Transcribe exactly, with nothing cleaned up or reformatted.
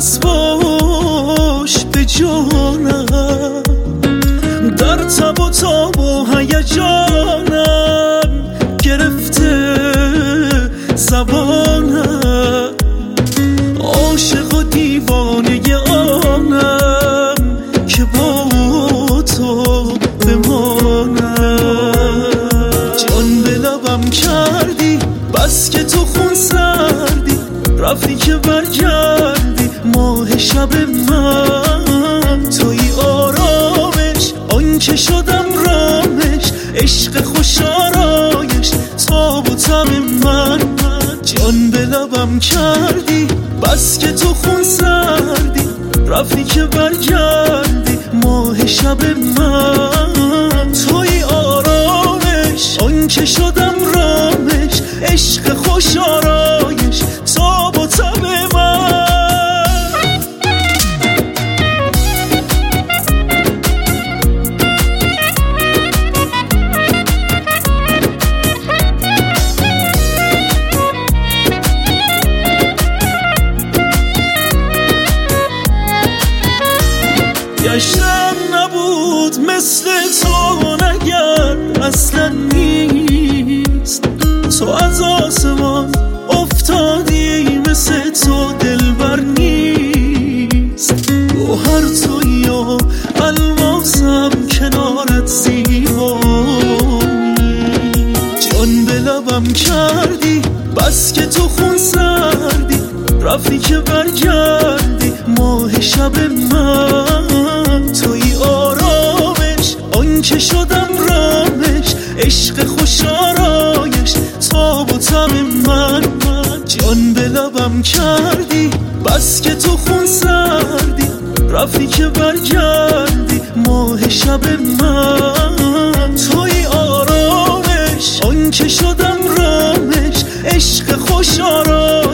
دست باش به جانم، در تب و تاب و هیجانم گرفته زبانم، عاشق و دیوانه آنم که با تو بمانم. جان به لبم کردی بس که تو خون سردی، رفتی که برگردی ماه شب من. توی آرامش آن که شدم رامش، عشق خوش آرایش تاب و تب من. جان به لبم کردی بس که تو خون سردی، رفتی که برگردی ماه شب من. توی آرامش آن که شدم رامش، عشق خوش آرایش تاب و تب من. گشتم نبود مثل تو نگر اصلا نیست، تو از آسمان افتادی مثل تو دلبر نیست. گوهر تویی و الماسم کنارت زیبایی. جان به لبم کردی بس که تو خون سردی، رفتی که برگردی ماه شب من. توی آرامش آن که شدم رامش، عشق خوش آرایش تاب و تب من. جان به لبم کردی بس که تو خون سردی، رفتی که برگردی ماه شب من. توی آرامش آن که شدم رامش، عشق خوش آرایش